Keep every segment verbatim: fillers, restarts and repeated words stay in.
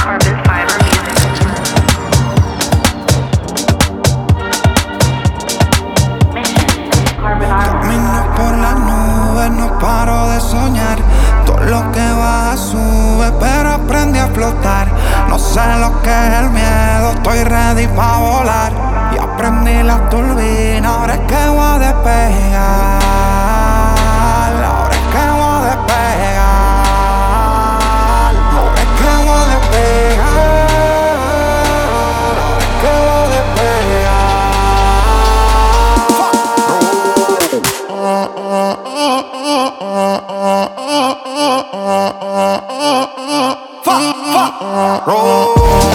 Carbon Fiber Music. Mission Carbon Armor. Camino por las nubes, no paro de soñar. Todo lo que baja sube, pero aprendí a flotar. No sé lo que es el miedo, estoy ready pa' volar. Y aprendí la turbina, ahora es que voy a despegar. Ahora es que voy a despegar. Ahora es que voy a despegar. Ahora es que voy a despegar. Fuck, fuck, roll.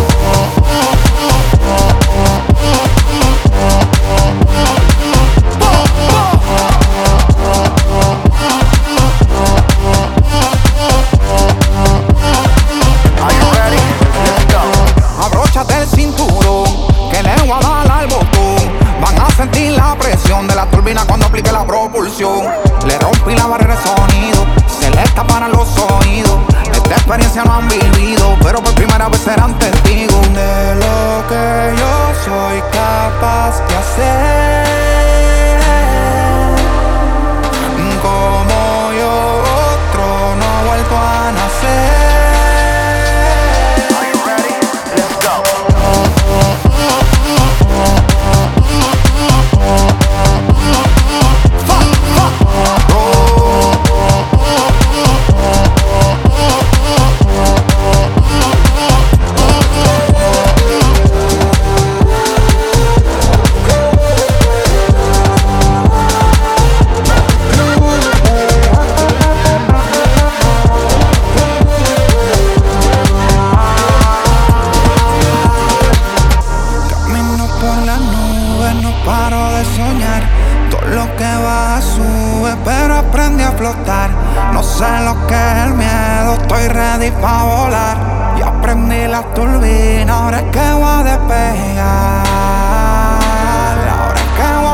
Abróchate el cinturón, que le voy a dar al botón. Van a sentir la presión de la turbina cuando aplique la propulsión. Le rompí la barrera de sonido, se les taparon los oídos. Esta experiencia no han vivido, pero por primera vez serán testigos de lo que yo soy capaz de hacer. Como yo, otro no ha vuelto a nacer. Paro de soñar, todo lo que baja sube, pero aprendí a flotar. No sé lo que es el miedo, estoy ready pa' volar. Y aprendí la turbina, ahora es que voy a despegar. Ahora es que voy